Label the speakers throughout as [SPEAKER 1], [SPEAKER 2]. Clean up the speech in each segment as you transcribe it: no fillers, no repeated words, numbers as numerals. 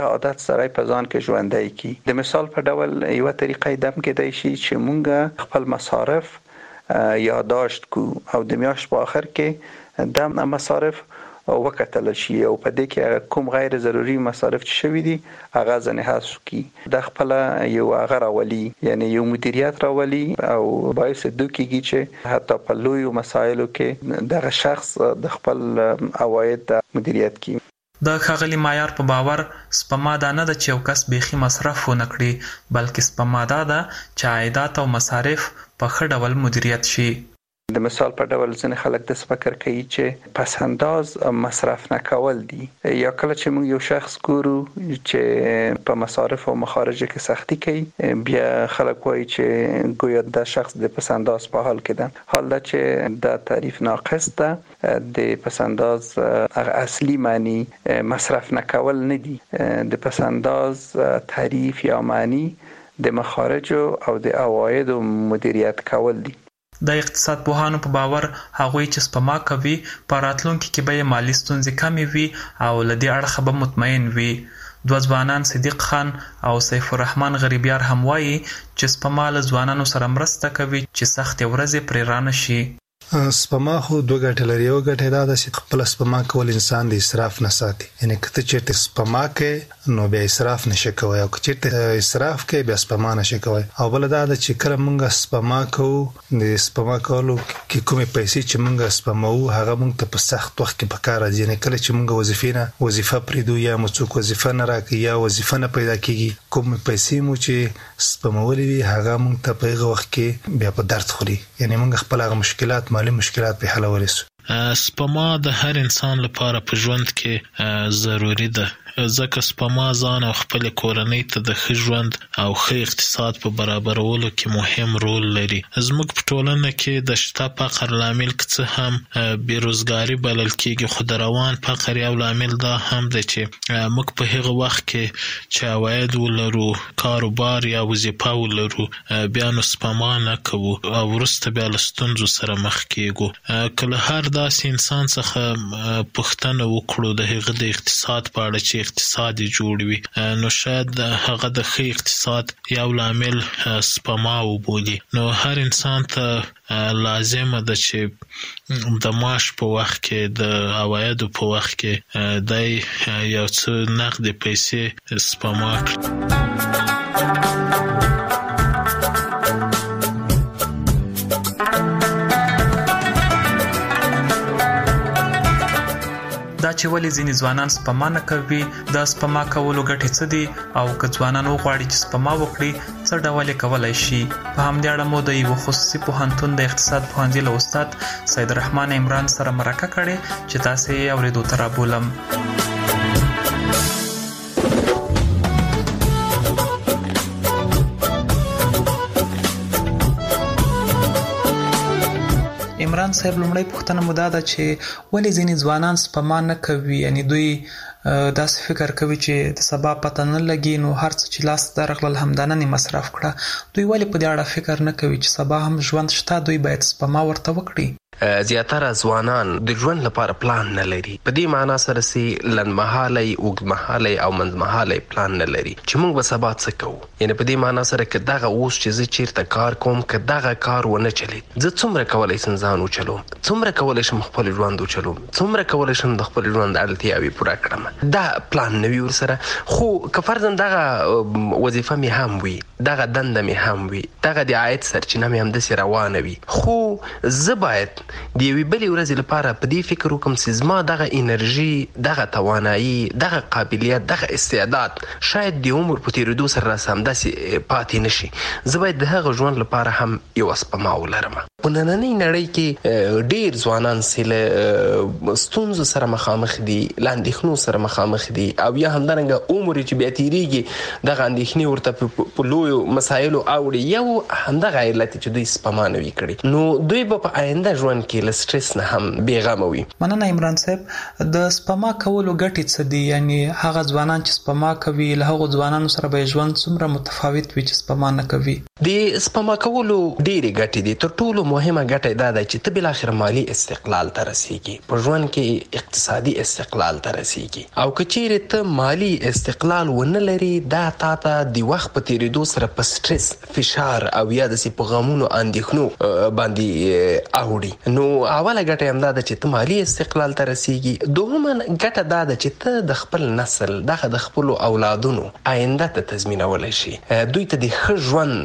[SPEAKER 1] عادت سره په ځان کې ژوندی کی. د مثال په ډول یو طریقه دم کېدای شي چې مونږ خپل مصارف یادداشت کو او د میاشت په آخر کې د مصارف وکتل شي او په دې کې کوم غیر ضروري مصارف چې شوي دي هغه ځنې حذف کی. د خپل یو هغه راولي، یعنی یو مدیریت راولي او باعث دوکیږي چې حتی په لویو مسایلو کې دغه شخص د خپل عواید مدیریت کی.
[SPEAKER 2] د ښاغلي معیار په باور سپما دا نه ده چې یو کس بیخي مصرف ونه کړي، بلکې سپما دا ده چې عایدات او مصارف په ښه ډول مدیریت شي.
[SPEAKER 1] د مثال په ډول ځینې خلک داسې فکر کوي چې پس انداز مصرف نه کول دي، یا کله چې موږ یو شخص ګورو چې په مصارف او مخارجو کې سختی کوي بیا خلک وایي چې گویا دا شخص د پس انداز په حال کې ده، حال دا چې دا تعریف ناقص ده. د پس انداز اصلي معنی مصرف نه کول نه دي. د پس انداز تعریف یا معنی د مخارجو او د عوایدو مدیریت کول دي.
[SPEAKER 2] د اقتصاد پوهانو په باور هغوی چې سپما کوي په راتلونکي کې به یې مالي ستونزې کمې وي او له دې اړخه به مطمئن وي. دوه ځوانان صدیق خان او سیف الرحمن غریبیار هم وایي چې سپما له ځوانانو سره مرسته کوي چې سختې ورځې پرې رانه شي.
[SPEAKER 3] سپما خو دوه ګټې لري. یو ګټه دا ده چې خپل سپما کول انسان د اسراف نه ساتي، یعنی که ته چېرته سپما کوې نو بیا اسراف نشي کوی، او که چېرته اسراف کوې بیا سپما نشي کوی. او بله دا ده چې کله موږ سپما کوو، د سپما کولو کې کومې پیسې چې موږ سپموو هغه موږ ته په سخت وخت کې په کار راځي. یعنی کله چې موږ وظیفه پرېږدو یا مو څوک وظیفه نه راکوي یا وظیفه نه پیدا کېږي، کومې پیسې مو چې سپمولې وي هغه موږ ته په هغه وخت کې بیا په درد خوري، یعنی موږ خپل هغه مشکلات مالي مشکلات په حلولی سو.
[SPEAKER 4] سپما د هر انسان لپاره په ژوند کې ضروری ده، ځکه سپما ځان او خپل کورنۍ ته د ښه ژوند او ښه اقتصاد په برابرولو کې مهم رول لري. زموږ په ټولنه کې د شته فقر لامل که څه هم بیروزګاري بلل کېږي، خو د روان فقر یو لامل دا هم ده چې موږ په هغه وخت کې چې عواید ولرو، کاروبار یا وظیفه ولرو، بیا نو سپما نه کوو او وروسته بیا له ستونزو سره مخ کېږو. که له هر داسې انسان څخه پوښتنه وکړو د هغه د اقتصاد په اړه چې اقتصاد جوړ وي، نو شاید هغه د ښه اقتصاد یو لامل سپما وبولي. نو هر انسان ته لازمه ده چې د معاش په وخت کې، د عوایدو په وخت کې دی یو څه نقد پیسې سپما کړي.
[SPEAKER 2] دا چې ولې ځینې ځوانان سپما نه کوي، د سپما کولو ګټې څه دي، او که ځوانان وغواړي چې سپما وکړي څه ډول یې کولی شي. په همدې اړه مو د یوه خصوصي پوهنتون د اقتصاد پوهنځي له استاد سید الرحمن عمران سره مرکه کړې چې تاسې یې اورېدو ته رابولم. عمران صاحب، لومړی پوښتنه مو دا ده چې ولې ځینې ځوانان سپما نه کوي، یعنی دوی داسې فکر کوي چې د سبا پته نه لګي نو هر څه چې لاس ته درغلل همدا نن یې مصرف کړه. دوی ولې په دې اړه فکر نه کوي چې سبا هم ژوند شته، دوی باید سپما ورته وکړي؟
[SPEAKER 5] زیاتره ځوانان د ژوند لپاره پلان نه لري. په دې معنا سره چې لنډمهالی، اوږدمهالی او منځمهالی پلان نه لري چې موږ به سبا څه کوو. یعنی په دې معنا سره که دغه اوس چې زه چیرته کار کوم، که دغه کار ونه چلید، زه څومره کولی شم ځان وچلوم، څومره کولی شم خپل ژوند وچلوم، څومره کولی شم د خپل ژوند اړتیاوې پوره کړم. دا پلان نه وي ورسره. خو که فرضاً دغه وظیفه مې هم وي، دغه دنده مې هم وي، دغه د عاید سرچینه مې همداسې روانه وي، خو زه باید د یوې بلې ورځې لپاره په دې فکر وکړم چې زما دغه انرژي، دغه توانایي، دغه قابلیت، دغه استعداد شاید د عمر په تېرېدو سره راسه همداسې پاتې نه شي. زه باید د هغه ژوند لپاره هم یوه سپما ولرم. په نننۍ نړۍ کې ډېر ځوانان چې له ستونزو سره مخامخ دي، له اندېښنو سره مخامخ دي، او یا همدارنګه عمر چې بیا تېرېږي دغه اندېښنې ورته په لویو مسایلو اوړي. یو همدغه علت چې دوی سپما نه وي کړي، نو دوی به په آینده ژوند کې له سټرس نه هم بېغمه وي.
[SPEAKER 2] مننه عمران صاحب. د سپما کولو ګټې څه دي؟ یعنی هغه ځوانان چې سپما کوي له هغو ځوانانو سره به ژوند څومره متفاوت وي چې سپما نه کوي؟
[SPEAKER 5] د سپما کولو ډېرې ګټې دي. تر ټولو مهمه ګټه دا ده چې ته بل اخر مالی استقلال ته رسیږي، په ژوند کې اقتصادي استقلال ته رسیږي. او که چیرې ته مالی استقلال ونه لري، دا تا ته د وخت په تیریدو سره په سټرس، فشار او یا داسې په غمونو اندېښنو باندې اوړي. نو اوله ګټه هم دا ده چې ته مالی استقلال ته رسیږي. دوهمه ګټه دا ده چې ته د خپل نسل دغه د خپلو اولادونو آینده ته تضمینولی شي، دوی ته د ښه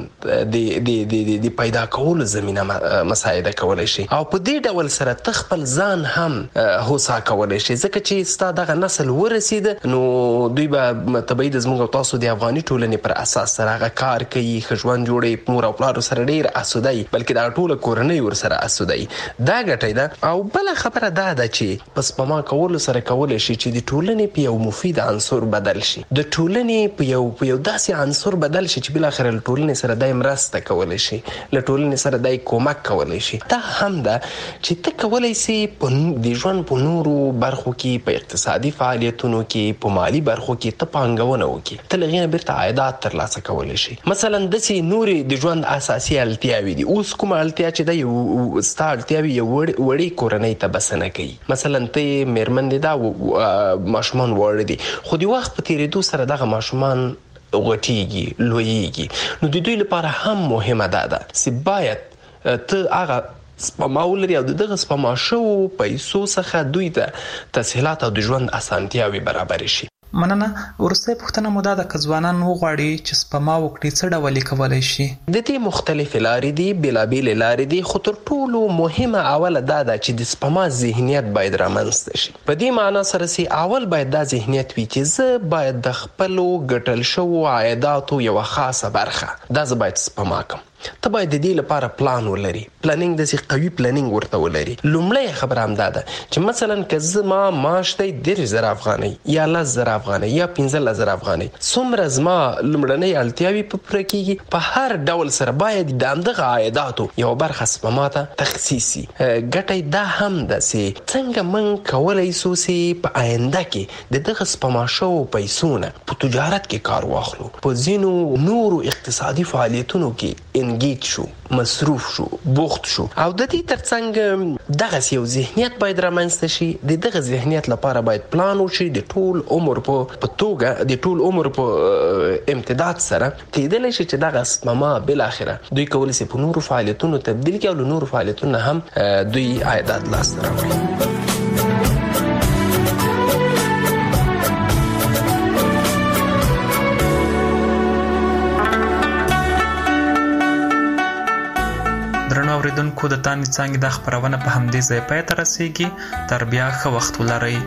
[SPEAKER 5] ژوند د پیدا کولو زمینه مساعده کولی شي. او په دې ډول سره ته خپل ځان هم هوسا کولی شي، ځکه چې ستا دغه نسل ورسېده نو دوی به طبیعي د زموږ او تاسو د افغاني ټولنې پر اساس سره هغه کار کوي، ښه ژوند جوړوي، مور او پلارو سره ډېر اسودی، بلکې دغه ټوله کورنۍ ورسره اسودی. دا ګټه ده. او بله خبره دا ده چې په سپما کولو سره کولی شي چې د ټولنې په یو مفید عنصر بدل شي، د ټولنې په یو داسې عنصر بدل شي چې بالاخره له ټولنې سره دای مرسته کولی شي، له ټولنې سره دای کومک کولی شي. دا هم ده چې ته کولی سي د ژوند په نورو برخو کې، په اقتصادي فعالیتونو کې، په مالی برخو کې ته پانګونه وکړي، ته له هغې نه بیرته عایدات ترلاسه کولی شي. مثلا داسې نورې د ژوند اساسي اړتیاوې دي. اوس کومه اړتیا چې ده یو ستا اړتیاوې یو وړې کورنۍ ته بسنه کوي. مثلا ته میرمن دي، دا ماشومان واړه دي، خو د وخت په تیریدو سره دغه ماشومان غټیږي، لویږي. نو د دوی لپاره هم مهمه ده چې باید ته هغه سپما ولري او دغه سپما شوو پیسو څخه دوی ته تسهیلات او د ژوند اسانتیاوې برابر شي.
[SPEAKER 2] مننه. وروستۍ پوښتنه مو دا ده که ځوانان وغواړي چې سپما وکړي څه ډول یې کولی شي؟
[SPEAKER 5] د دې مختلفې لارې دي، بېلابېلې لارې دي، خو تر ټولو مهمه اوله دا ده چې د سپما ذهنیت باید رامنځته شي. په دې معنا سره چې اول باید دا ذهنیت وي چې زه باید د خپلو ګټل شوو عایداتو یوه خاصه برخه دا زه باید سپما کړم. ته باید د دې لپاره پلان ولري، پلانینګ داسې قوي پلانینګ ورته ولري. لومړی خبره هم دا ده چې مثلا که زما معاش دی 10,000 افغانۍ یا 10,000 افغانۍ یا 15,000 افغانۍ، څومره زما لومړنۍ اړتیاوې په پوره کېږي، په هر ډول سره باید د همدغه عایداتو یوه برخه سپما ته تخصیص شي. ګټه دا هم ده چې څنګه موږ کولی سو چې په آینده کې د دغه سپما شوو پیسو نه په تجارت کې کار واخلو، په ځینو نورو اقتصادي فعالیتونو کې انګیج شو، مصروف شو، بوخت شو. او د دې ترڅنګ دغه یو ذهنیت باید رامنځته شي. د دغه ذهنیت لپاره باید پلان وشي، د ټول عمر په توګه، د ټول عمر په امتداد سره کېدلی شي چې دغه سپما بالاخره دوی کولی شي په نورو فعالیتونو تبدیل کړي او له نورو فعالیتونو هم دوی عایدات لاسته راوړي.
[SPEAKER 2] درنو اوریدونکو، د تانې څانګې دا خپرونه په همدې ځای پای ته رسیږي. تر بیا ښه وخت ولرئ.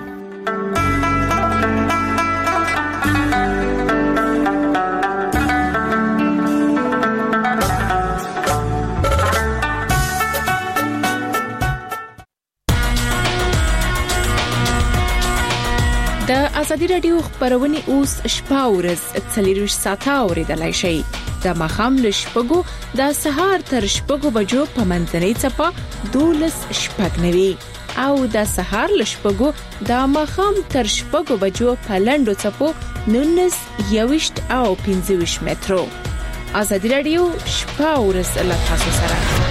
[SPEAKER 6] د ازادي رادیو خبرونه اوس شپه ورځ 24 ساعته اوریدلای شئ. د ماښام له 6 د سهار تر 6 بجو په منځنۍ چپه 12:09 او د سهار له 6 د ماښام تر 6 بجو په لنډو چپو 19:20 او 25 مترو. ازادي رادیو شپه ورځ له تاسو سره.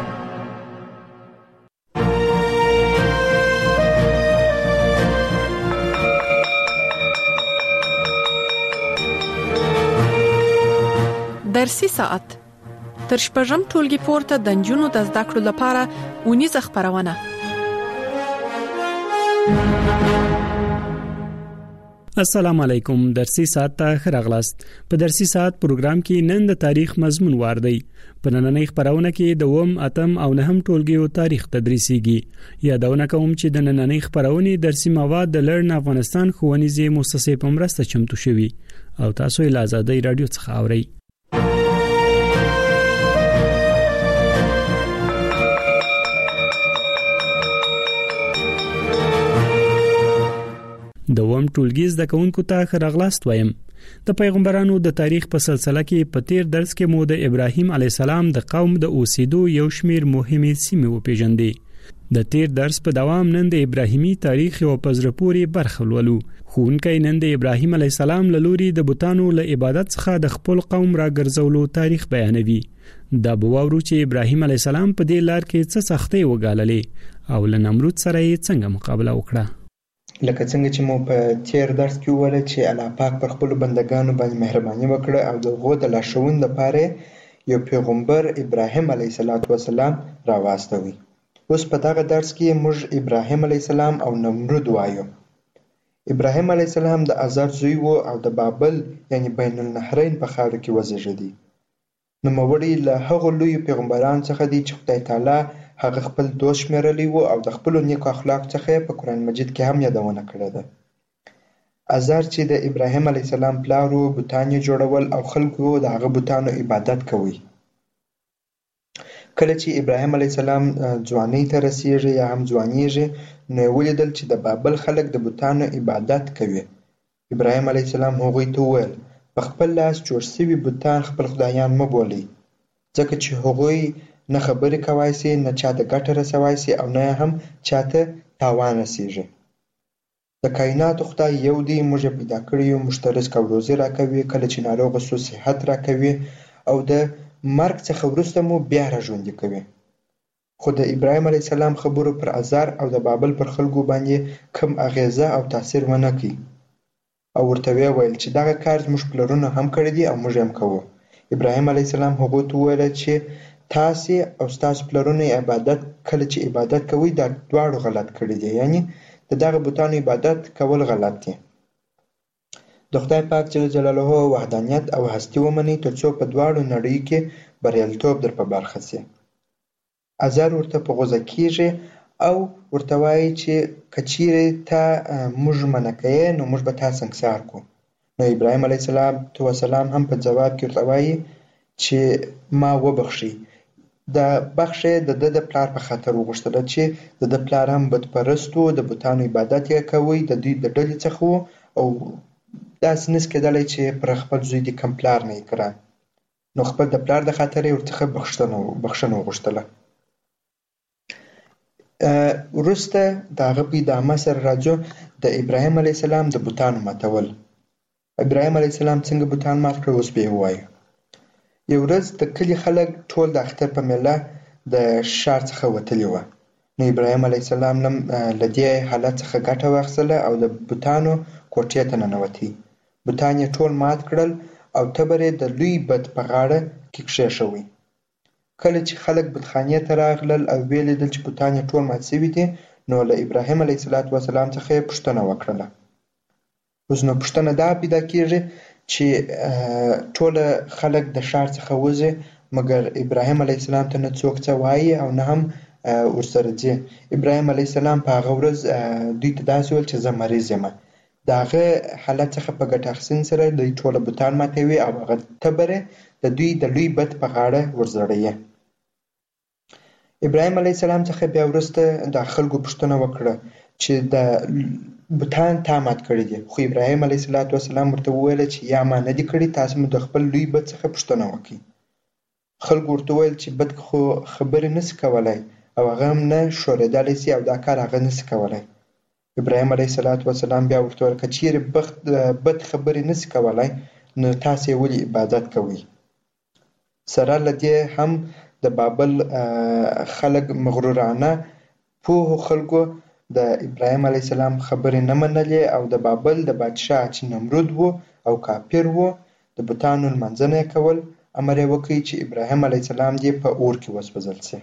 [SPEAKER 6] درسي ساعت تر شپږم ټولګي پورته د نجونو د زده کړو لپاره ونیزه خبرونه.
[SPEAKER 7] السلام علیکم. درسي ساعت ته ښه راغلاست. په درسي ساعت پروګرام کې نن د تاریخ مضمون واردی. په نننۍ خبرونه کې د 8 او 9 ټولګیو تاریخ تدریسيږي. یادونه کوم چې د نننۍ خبرونه درسي مواد د لرن افغانستان ښوونیزې مؤسسې په مرسته چمتو شوي او تاسو یې له آزادۍ رادیو څخه اورئ. د وم ټولګي زده کوونکو ته ښه راغلاست وایم. د پیغمبرانو د تاریخ په سلسله کې په تیر درس کې مو د ابراهیم علی السلام د قوم د اوسېدو یو شمیر مهمې سیمې وپېژندې. د تیر درس په دوام نن د ابراهیمي تاریخ او پزرپوري برخه ولولو. ښوونکی نن د ابراهیم علی السلام له لوري د بوتانو له عبادت څخه د خپل قوم راګرځولو تاریخ بیانوي. دا به واورو چې ابراهیم علیه السلام په دې لار کې څه سختۍ وګاللې او له نمرود سره یې څنګه مقابله وکړه.
[SPEAKER 8] لکه څنګه چې مو په تیر درس کې وویل چې الله پاک پر خپلو بندګانو باندې مهرباني وکړه او د هغو د لارښوونې لپاره یو پیغمبر ابراهیم علیه السلام راواستوي. اوس په دغه درس کې موږ ابراهیم علیه السلام او نمرود وایو. ابراهیم علیه السلام د آزار زوی و او د بابل یعنی بین النهرین په خاوره کې وزیږېدی. نوموړی له هغو لویو پیغمبرانو څخه دی چې خدای تعالی هغه خپل دوست شمیرلی و او د خپلو نیکو اخلاقو څخه یې په قرآن مجید کې هم یادونه کړې ده. آزار چې د ابراهیم علیه السلام پلار و، بوتان یې جوړول او خلکو د هغه بوتانو عبادت کوي. کله چې ابراهیم علیه السلام ځوانۍ ته رسیږي یا هم ځوانیږي، نو یې ولیدل چې د بابل خلک د بوتانو عبادت کوي. ابراهیم علیه السلام هغوی ته وویل په خپل لاس جوړ شوي بوتان خپل خدایان مه بولئ، ځکه چې هغوی نه خبرې کوای سي، نه چاته ګټه رسوای سي او نه هم چاته تاوان رسیږي. د کایناتو خدای یو دی، موږ یې پیدا کړی یو، موږ ته رزق او روزي راکوي، کله چې ناروغه سو صحت راکوي او د مرګ څخه وروسته مو بیا راژوندي کوي. خو د ابراهیم علیه السلام خبرو پر آزار او د بابل پر خلکو باندې کم اغیزه او تاثیر ونه کړي او ورته ویې ویل چې دغه کار زموږ پلرونو هم کړی دی او موږ هم کوو. ابراهیم علیه السلام هغوی ته وویل چې تاسې او ستاسو پلرونو عبادت کله چې عبادت کوئ دا دواړو غلط کړي دي، یعنی د دغه بوتانو عبادت کول غلط دي. د خدای پاک جل جلاله وحدانیت او هستی ومنئ تر څو په دواړو نړیو کې بریالیتوب در په برخه سي. آزار ورته په غوسه کیږي او ورته وایي چې که چیرې ته موږ منع کوې نو موږ به تا سنګسار کړو. نو ابراهیم علیه السلام هم په جواب کې ورته وایي چې ما وبخښئ. د بخښه د ده د پلار په خاطر وغوښتله چې د ده پلار هم بتپرست و، د بوتانو عبادت یې کوی، د دوی د ډلې څخه و او داسې نس کېدلی چې پر خپل زوی د کم پلار نه یې کړه. نو خپل د پلار د خاطر یې ورڅخه بخښنه وغوښتله. وروسته د هغه په ادامه سره راځو د ابراهیم علیه السلام د بوتانو ماتول. ابراهیم علیه السلام څنګه بوتان مات کړل اوس به یې ووایو. یو ورځ د کلي خلک ټول د اختر په میله د ښار څخه وتلي وه. نو ابراهیم علیه السلام له دې حالت څخه ګټه واخیستله او د بوتانو کوټې ته ننوتی. بوتان یې ټول مات کړل او تبر یې د لوی بت په غاړه کې کښېښوی. کله چې خلک بتخانې ته راغلل او ویې لیدل چې بوتان یې ټول مات شوي دي، نو له ابراهیم علیه السلام څخه یې پوښتنه وکړله. اوس نو پوښتنه دا پیدا کېږي چې ټوله خلک د ښار څخه وځي، مګر ابراهیم علیه السلام ته نه څوک څه وایي او نه هم ورسره ځي. ابراهیم علیه السلام په هغه ورځ دوی ته داسې ویل چې زه مریض یم. د هغه حالت څخه په ګټه اخیستنې سره دوی ټوله بوتان ماتوي او هغه تبر د دوی د لوی بت په غاړه ورزړوي. ابراهیم علیه السلام څخه بیا وروسته د خلکو پوښتنه وکړه چې د بوتان تا مات کړي دي، خو ابراهیم علیه السلام ورته وویل چې یا ما نه دي کړي، تاسو مو د خپل لوی بت څخه پوښتنه وکړئ. خلکو ورته وویل چې بت خو خبرې نشي کولی او هغه هم نه ښورېدلی سي او دا کار هغه نشي کولی. ابراهیم علیه السلام بیا ورته وویل که چیرې بت خبرې نشي کولی نو تاسو یې ولې عبادت کوئ؟ سره له دې هم د بابل خلک مغرورانه پوهو خلکو د ابراهیم علیه السلام خبرې نه منلې او د بابل د بادشاه چې نمرود و او کافر و د بوتانو لمانځنه یې کول، امر یې وکړ چې ابراهیم علیه السلام دې په اور کې وسوځل شي.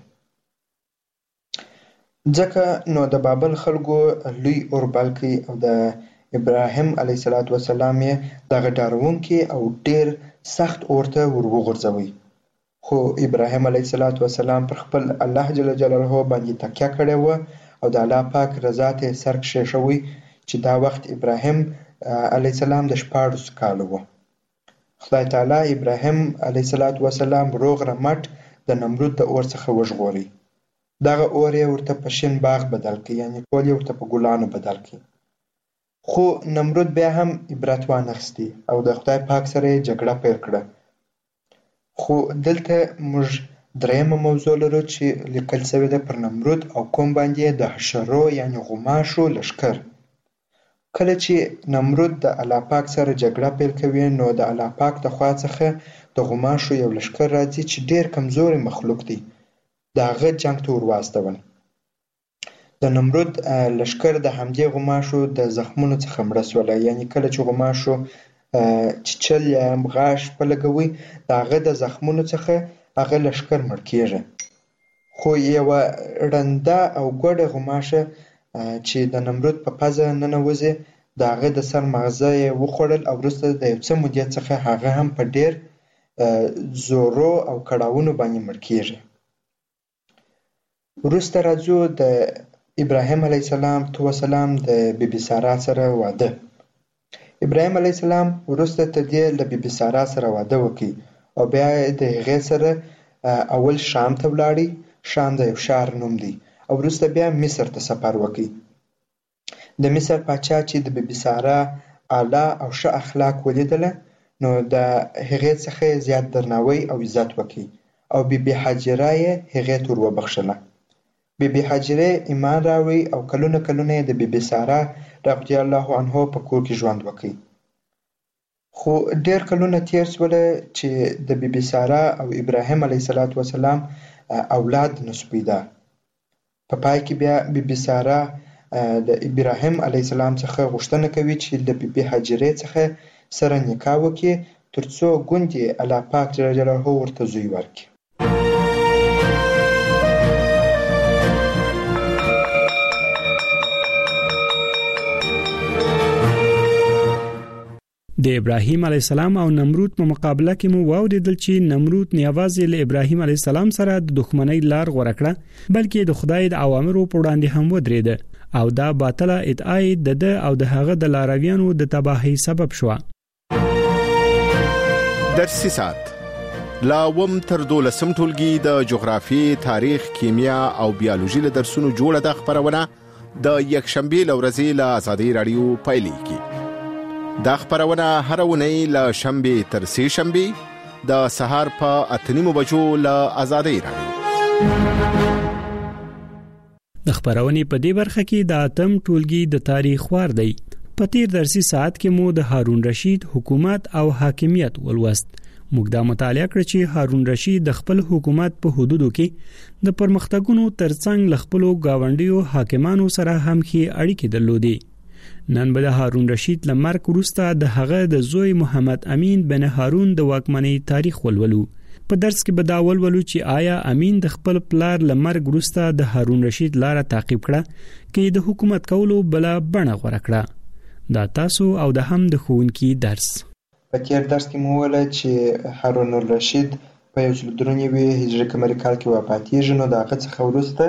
[SPEAKER 8] ځکه نو د بابل خلکو لوی اور بل کړي او د ابراهیم علیه السلام یې دغه ډاروونکي او ډېر سخت اور ته ور وغورځوي. خو ابراهیم علیه السلام پر خپل الله جل جلاله باندې تکیه کړې وه او د الله پاک رضا ته یې سر کښېښوی چې دا وخت ابراهیم علیه السلام د 14 کاله و. خدای تعالی ابراهیم علیه السلام روغ رمټ د نمرود د اور څخه وژغوري. دغه اور یې ورته په شین باغ بدل کړي، یعنی ټول یې ورته په ګلانو بدل کړي. خو نمرود بیا هم عبرت وانخیستی او د خدای پاک سره یې جګړه پیل کړه. خو دلته موږ درېیمه موضوع لرو چې لیکل شوې ده پر نمرود او قوم باندې د حشرو یعنی غوماشو لښکر. کله چې نمرود د الله پاک سره جګړه پیل کوي نو د الله پاک د خوا څخه د غوماشو یو لښکر راځي چې ډیر کمزوري مخلوق دی، د هغه جنګ ته ور واستول. د نمرود لښکر د همدې غوماشو د زخمونو څخه مړه سوله، یعنی کله چې غوماشو چیچل یا غاښ په لګوي د هغه د زخمونو څخه هغه لښکر مړ کیږي. خو یوه ړنده او ګوډه غوماشه چې د نمرود په پزه ننوځي د هغه د سر مغزه یې وخوړل او وروسته د یو څه مودې څخه هغه هم په ډیر زورو او کړاوونو باندې مړ کیږي. وروسته راځو د ابراهیم علیه السلام د بیبي سارا سره واده. ابراهیم علیه السلام وروسته تر دې له بیبي سارا سره واده وکړي او بیا د هغې سره اول شام ته ولاړی. شام د یو ښار نوم دی او وروسته بیا مصر ته سفر وکړي. د مصر پاچا چې د بیبي سارا اعلی او ښه اخلاق ولیدله نو د هغې څخه زیات درناوی او عزت وکړي او بیبي حاجره یې هغې ته ور وبخښله. بیبي حاجره ایمان راوړی او کلونه یې د بیبي سارا رضی الله عنها په کور کې ژوند وکړي. خو ډیر کلونه تیر شوله چې د بیبي سارا او ابراهیم علیه السلام اولاد نشو پیدا. په پای کې بیا بیبي سارا د ابراهیم علیه السلام څخه غوښتنه کوي چې د بیبي حاجرې څخه سره نکاح وکړي ترڅو ګوندې الله پاک جل جلاله ورته زوی ورکړي.
[SPEAKER 7] د ابراهیم علیه السلام او نمرود په مقابله کې مو واوریدل چې نمرود نه یوازې له ابراهیم علیه السلام سره د دښمنۍ لار غوره کړه بلکې د خدای د اوامرو په وړاندې هم ودرېد او دا باطله ادعا د او د هغه د لارویانو د تباہی سبب شو.
[SPEAKER 9] درسي سات لا وم تر 12 ټولګي د جغرافي، تاریخ، کیمیا او بیولوژي له درسونو جوړه د خبرونه د یکشنبه لورځي له آزادۍ رادیو پایلیږي. دا خبرونه هر ونی له شنبه تر سه شنبه د سهار په 8:30 بجو له آزادۍ رادیو.
[SPEAKER 7] د خبرونې په دې برخه کې د اتم ټولګي د تاریخ وار دی. په تیر درسي ساعت کې مو د هارون رشید حکومت او حاکمیت ولوست. موږ دا مطالعه کړ چې هارون رشید د خپل حکومت په حدودو کې د پرمختګونو ترڅنګ ل خپل گاونډیو حاکمانو سره هم ښې اړیکې درلودې. نن به د هارون رشید لمرګ وروسته د هغه د زوی محمد امین بن هارون د واکمنۍ تاریخ ولولو. په درس کې به دا ولولو چې آیا امین د خپل پلار لمرګ وروسته د هارون رشید لاره تعقیب کړه کې د حکومت کولو بل بڼه غوړه کړه. دا تاسو او د هم د ښوونکي درس.
[SPEAKER 8] په تیر درس کې مو ویل چې هارون الرشید په 1393 هجري قمري کال کې وفاتېږي نو د هغه څخه وروسته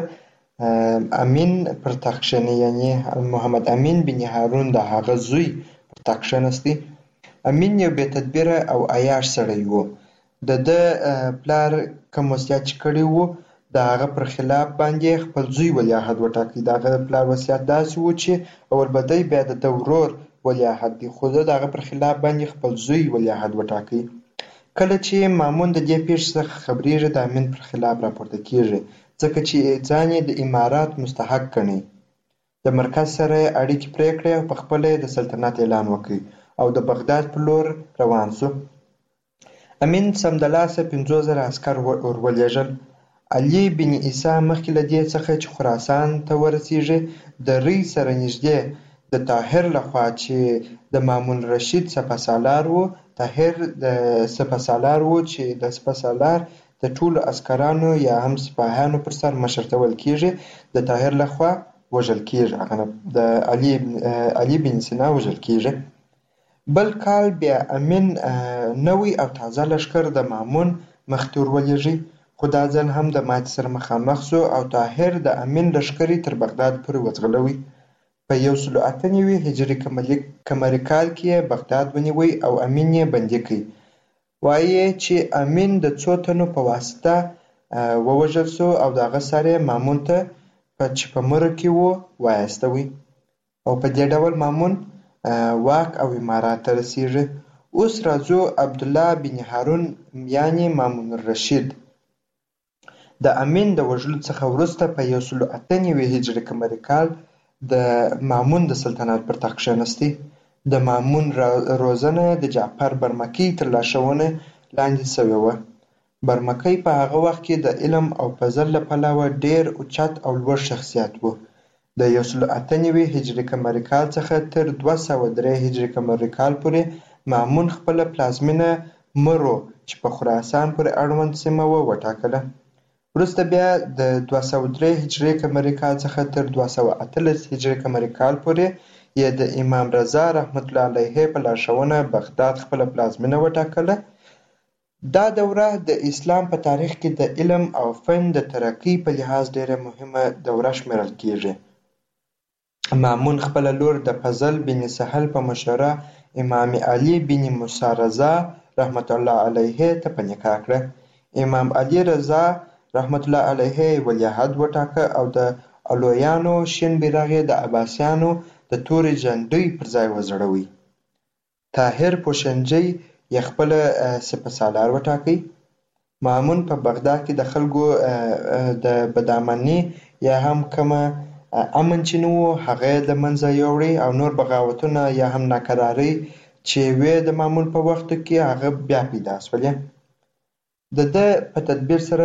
[SPEAKER 8] امین پر تخت کښېني، یعنی محمد امین بن هارون د هغه زوی پر تخت کښېنستی. امین یو بې تدبیره او عیاش سړی و. د پلار کوم وصیت چې کړی و د هغه پر خلاف باندې خپل زوی ولیعهد وټاکي. د هغه پلار وصیت داسې و چې اول به دی بیا د ورور ولیعهد دی، خو د هغه پر خلاف باندې خپل زوی ولیعهد وټاکي. کله چې مامون د دې پیښې څخه خبرېږي د امین پر خلاف راپورته کیږي ځکه چې ځان یې د امارات مستحق ګڼي. د مرکز سره اړیکې پرې کړې او په خپله د سلطنت اعلان وکړي او د بغداد په لور روان شو. امین سمدلاسه 50,000 عسکر ورولېږل. علي بن عیسی مخکې له دې څخه چې خراسان ته ورسېږي د ری سره نږدې د طاهر لخوا چې د مامون رشید سپهسالار و، طاهر د سپهسالار و چې د سپهسالار د ټولو عسکرانو یا هم سپاهیانو پر سر مشرتول کیږي د طاهر لخوا وژل کیږي، د علي بن سینا وژل کیږي. بل کال بیا امین نوی او تازه لښکر د مامون مخې ته ورولېږي، خو دا ځل هم د ماتې سره مخامخ شو او طاهر د امین لښکرې تر بغداد پورې وځغلوي. په 198 هجري قمري کال کې بغداد ونیوی او امین یې بندي کړي. وایي چې امین د څو تنو په واسطه ووژل شو او د هغه سر یې مامون ته چې په مره کې و وایستوي او په دې ډول مامون واک او امارات ته رسېږي. اوس راځو عبدالله بن هارون یعنې مامون الرشید د امین د وژلو څخه وروسته په 198 هجري قمري کال د مامون د سلطنت پر تخت کښېنستی. د مامون روزنه د جعفر برمکی تر لارښوونې لاندې شوې وه. برمکی په هغه وخت کې د علم او فضل له پلوه ډېر اوچت او لوړ شخصیت و. د 198 هجري قمري کال څخه تر 203 هجري قمري کال پورې مامون خپله پلازمینه مرو چې په خراسان پورې اړوند سیمه وټاکله. وروسته بیا د 203 هجري قمري کال څخه تر 218 هجري قمري کال پورې یې د امام رضا رحمت الله علیه په لارښوونه بغداد خپله پلازمینه وټاکله. دا دوره د اسلام په تاریخ کې د علم او فن د ترقۍ په لحاظ ډېره مهمه دوره شمیرل کیږي. مامون خپله لور د فضل بن سهل په مشوره امام علي بن موسی رضا رحمت الله علیه ته په نکاح کړه. امام علي رضا رحمت الله علیه ولیعهد وټاکه او د علویانو شین بیرغ یې د عباسیانو د تورې جنډۍ پر ځای وځړوی. طاهر پوشنجي یې خپله سپه سالار وټاکی. مامون په بغداد کې د خلکو د بدامني یا هم کومه امن چې نه و هغه یې د منځه یوړی او نور بغاوتونه یا هم ناکرارۍ چې وې د مامون په وخت کې هغه بیا پیدا شولې. د ده په تدبیر سره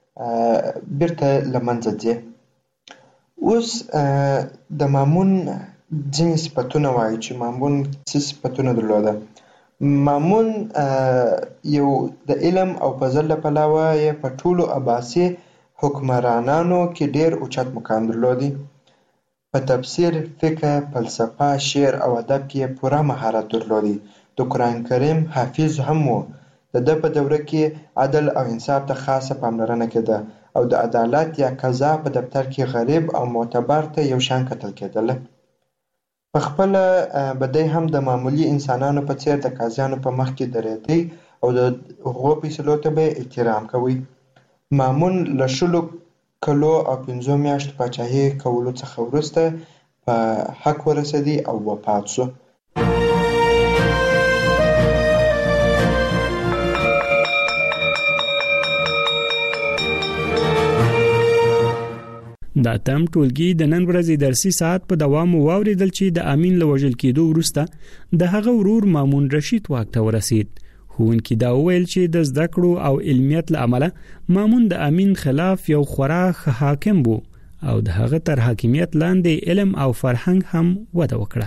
[SPEAKER 8] بیرته له منځه ځي. اوس د مامون ځینې صفتونه وایي چې مامون څه صفتونه درلوده. مامون یو د علم او فضل له پلوه یې په ټولو عباسي حکمرانانو کې ډېر اوچت مقام درلودی. په تفسیر، فقه، فلسفه، شعر او ادب کې یې پوره مهارت درلودی. د قرآن کریم حافظ هم و. د ده په دوره کې عدل او انصاف ته خاصه پاملرنه کېده او د عدالت یا قضا په دفتر کې غریب او معتبر ته یو شان کتل کېدله. په خپله به دی هم د معمولي انسانانو په څېر د قاضیانو په مخ کې درېدی او د هغو فیصلو ته به احترام کوي. مامون له 10 کلو او 5 میاشتو پاچاهي کولو څخه وروسته په حق ورسېدی او وفات شو.
[SPEAKER 7] دا تم ټولګي د نن ورځې درسي ساعت په دوام واوریدل چې د امین له وژل کېدو وروسته د هغه ورور مامون رشید واک ته ورسید. ښوونکي دا وویل چې د زده کړو او علمیت له امله مامون د امین خلاف یو خورا ښه حاکم و او د هغه تر حاکمیت لاندې علم او فرهنګ هم وده وکړه.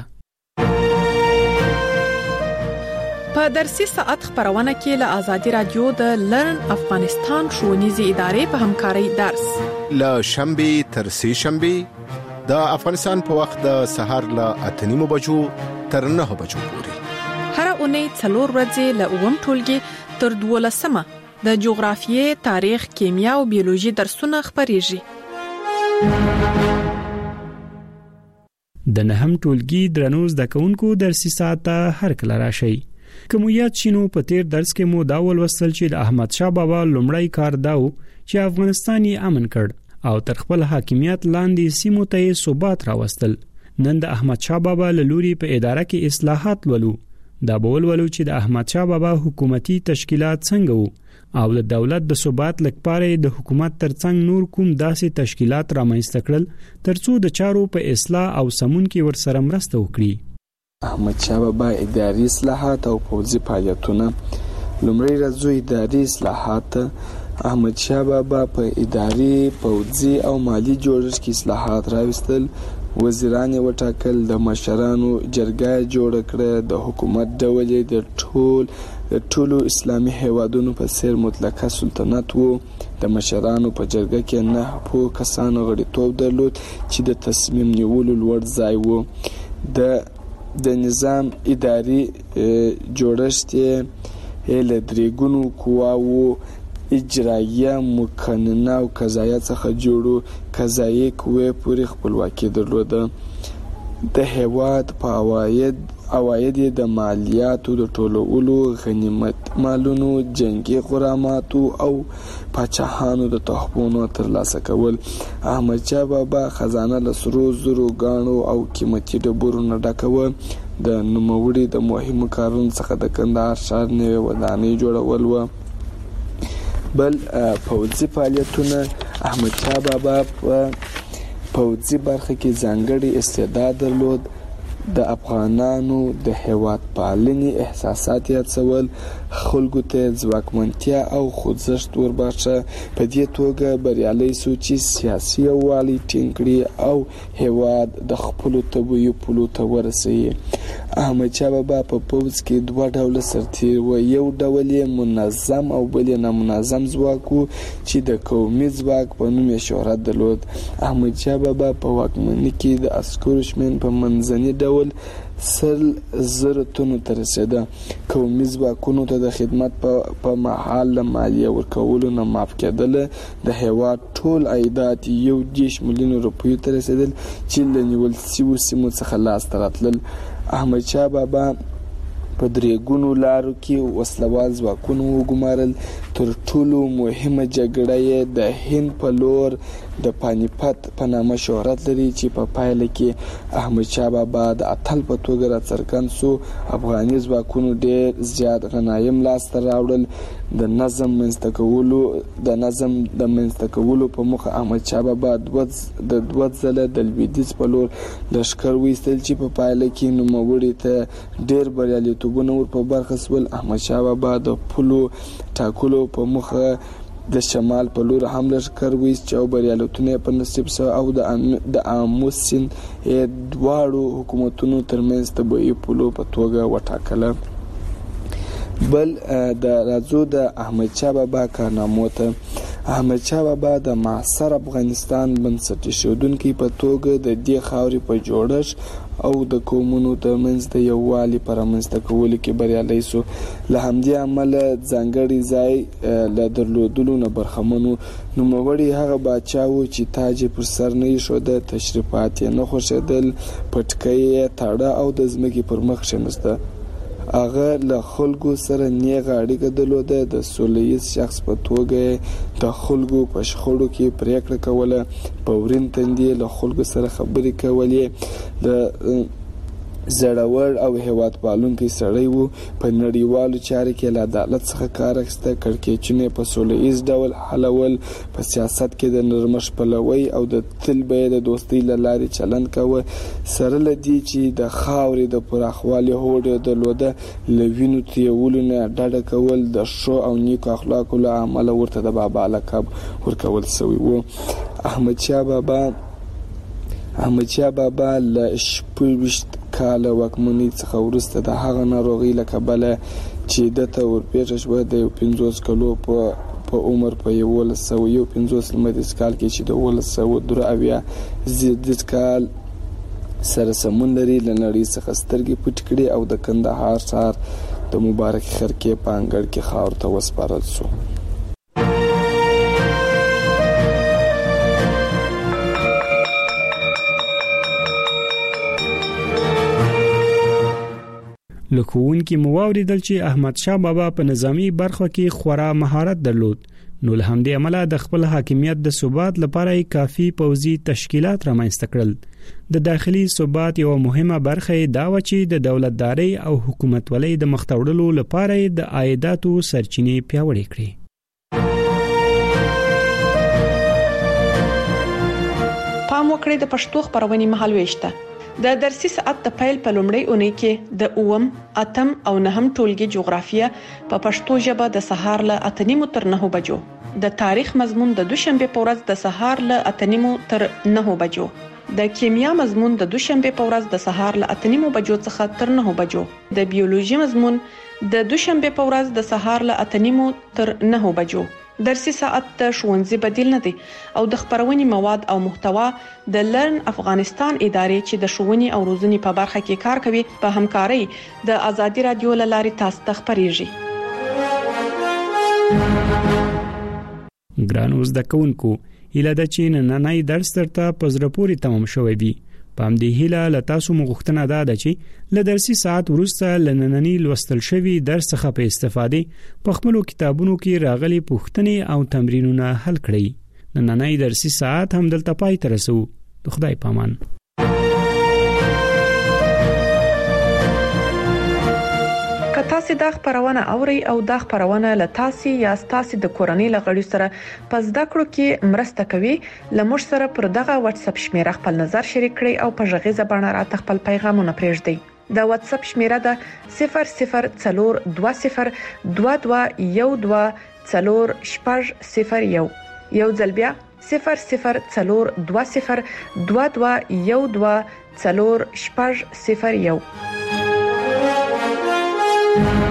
[SPEAKER 6] په درسي ساعت خبرونه کې له آزادي رادیو د لرن افغانستان ښوونیزې ادارې په همکارۍ درس
[SPEAKER 9] له شنبه تر سه شنبه د افغانستان په وخت د سحر له 8:30 بجو تر 9 بجو پورې
[SPEAKER 6] هر اونۍ 4 ورځې له اوم ټولګي تر 12 د جغرافیې، تاریخ، کیمیا او بیولوژي درسونه خبريږي.
[SPEAKER 7] د نهم ټولګي درنو زده کوونکو درسي ساعت هر کله راشي. کوم یاد شینو په تیر درس کې مو دا ولوستل چې د احمد شاه بابا لومړی کار داو چې افغانستان یې امن کړ او تر خپل حاکمیت لاندې سیمو ته ثبات راوستل. نن د احمد شاه بابا لوري په اداره کې اصلاحات ولو. دا بولولو چې د احمد شاه بابا حکومتي تشکیلات څنګه وو او د دولت د ثبات لپاره د حکومت ترڅنګ نور کوم داسې تشکیلات رامنځته کړل ترڅو د چارو په اصلاح او سمون کې ورسره مرسته وکړي.
[SPEAKER 10] احمد شاه بابا اداري اصلاحات او پوځي فعالیتونه. لومړی راځو اداري اصلاحات. احمد شاه بابا په اداري، پوځي او مالی جوړښت کې اصلاحات راوستل. وزیران وټاکل، د مشرانو جرګه جوړ کړه، د حکومت ډول د ټولو اسلامي هیوادونو په څیر مطلقه سلطنت وو. د مشرانو په جرګه کې 9 کسانو غړیتوب درلود چې د تصمیم نیولو لوړ ځای وو. د نظام اداري جوړښت له درېګونو قواوو اجرایه، مقننه او قضایه څخه جوړو. قضایي قوې پورې خپلواکي درلوده. د هیواد په عواید د مالیاتو د ټولولو، غنیمت مالونو، جنگي غراماتو او پاچاهانو د تحفونو ترلاسه کول. احمد شاه بابا خزانه له سرو زرو، ګاڼو او قیمتي ډبرو نه ډکوه. د نوموړي د مهمو کارونو څخه د کندهار ښار نوې ودانۍ جوړول و. بل پوځي فعالیتونه. احمد شاه بابا په پوځي برخه کې ځانګړي استعداد درلود. د افغانانو د هیواد پالنې احساسات یادول، خلکو ته ځواکمنتیا او خوځښت ورباشه. په دې توګه بریالي سو چې سیاسي یووالی ټینګ کړي او هیواد د خپلو طبیعي پولو ته ورسوي. احمدشاه بابا په پوځ کې دوه ډوله سرتیر و. یو ډول یې منظم او بل یې نامنظم ځواک و چې د قومي ځواک په نوم یې شهرت درلود. احمدشاه بابا په واکمنۍ کې د عسکرو شمېر په منځني ډول 100,000 تنو ته رسیده. قومي ځواکونو ته د خدمت په مهال له مالیه ورکولو نه معاف کېدل. د هیواد ټول عایدات 1 میلیون روپیو ته رسیدل چې له نیول شویو سیمو څخه لاسته راتلل. احمدشاه بابا په درېګونو لارو کې وسلوال ځواکونه وګمارل. تر ټولو مهمه جګړه یې د هند په لور د پانیپت په نامه شهرت لري چې په پایله کې احمدشاه بابا د اتل په توګه راڅرګند سو. افغاني ځواکونو ډېر زیات غنایم لاسته راوړل. د نظم د منځته کولو په موخه احمدشاه بابا د دوه ځله د لویدیځ په لور لښکر وایستل چې په پایله کې نوموړي ته ډېر بریالیتوبونه ور په برخه سول. احمدشاه بابا د پولو ټاکلو په موخه د شمال په لور هم لښکر وایست چې بریالیتونه په نصیب سو او د آمو سیند دواړو حکومتونو ترمنځ طبیعي پولو په توګه وټاکله. بل د راځو د احمدشاه بابا کارنامو ته. احمدشاه بابا د معاصر افغانستان بنسټ ایښودونکی په توګه د دې خاورې په جوړښت او د قومونو ترمنځ د یووالي په رامنځته کولو کې بریالی سو. له همدې امله ځانګړی ځای له درلودلو نه برخمن و. نوموړی هغه پاچا و چې تاج یې پر سر نه ایښوده، تشریفات یې نه خوښېدل، پټکی یې تاړه او د ځمکې پر مخ کښېناسته. هغه له خلکو سره نیغه اړیکه درلوده. د سوله ییز شخص په توګه د خلکو په شخړو کې پریکړه کوله. په ورین تندي له خلکو سره خبرې کولې. د زړور او هیواد پالونکی سړی و. په نړیوالو چارو کې له عدالت څخه کار اخیسته. کړکېچونه په سوله ییز ډول حلول. په سیاست کې د نرمښت پلوی او د تل به د دوستۍ له لارې چلند کوه. سره له دې چې د خاورې د پراخوالي هوډ یې درلوده، له وینو تویولو نه ډډه کول. د ښو او نیکو اخلاقو له امله ورته د بابا لقب ورکول شوی و. احمدشاه بابا له 26 کاله واکمنۍ څخه وروسته د هغه ناروغۍ له کبله چې دته ورپېښه شوه د 50 کالو په عمر په 1950 کال کې چې د 1973 زیږدیز کال سره سمون لري، له نړۍ څخه سترګې پټې کړې او د کندهار ښار د مبارک خرقې په انګړ کې خاورو ته وسپارل شو.
[SPEAKER 7] لکهونکي مواوریدل چې احمد شاه بابا په نظامی برخه کې خورا مهارت درلود، نو له همدې عمله د خپل حاکمیت د ثبات لپاره کافي پوځي تشکیلات رامنځته کړل. د داخلي ثبات یو مهمه برخه دا و چې د دولتداري او حکومتولۍ د مختوړلو لپاره د عایداتو سرچینې پیاوړې کړې.
[SPEAKER 11] پام وکړئ د پښتو خبرونې مهالويشته. د درسي ساعت د پیل په لومړۍ اونۍ کې د 8م، 8م او 9م ټولګي جغرافیه په پښتو ژبه د سهار له 8:30 تر 9 بجو، د تاریخ مضمون د دوشنبه په ورځ د سهار له 8:30 تر 9 بجو، د کیمیا مضمون د دوشنبه په ورځ د سهار له 8:30 بجو څخه تر 9 بجو، د بیولوژي مضمون د دوشنبه په ورځ د سهار له 8:30 تر 9 بجو. درسي ساعت د ښوونځي بدیل نه دی او د خبرونې مواد او محتوا د لرن افغانستان ادارې چې د ښوونې او روزنې په برخه کې کار کوي په همکارۍ د ازادي رادیو له لارې تاسو ته خبريږي.
[SPEAKER 7] ګرانو زده کوونکو، هیله ده چې نننۍ درس ترته په زړه پورې تمام شوی وي. په همدې هیله له تاسو مغوښتنه ده چې له درسي ساعت وروسته لنننی لوستل شوی درس څخه په استفاده په خپلو کتابونو کې راغلي پوښتنې او تمرینونه حل کړئ. نننی درسي ساعت هم دلته پای ته رسو. د خدای پامان.
[SPEAKER 11] که تاسو تاسو د خبرونه اوري او د خبرونه له تاسو یا تاسو د کورنۍ لغړي سره پس د کړو کې مرسته کوي لمر سره پر دغه واتس اپ شمیره خپل نظر شریک کړئ او په ژغیزه باندې راته خپل پیغامونه پرېږدئ د واتس اپ شمیره ده 0042121401 یو ځل بیا 0042121401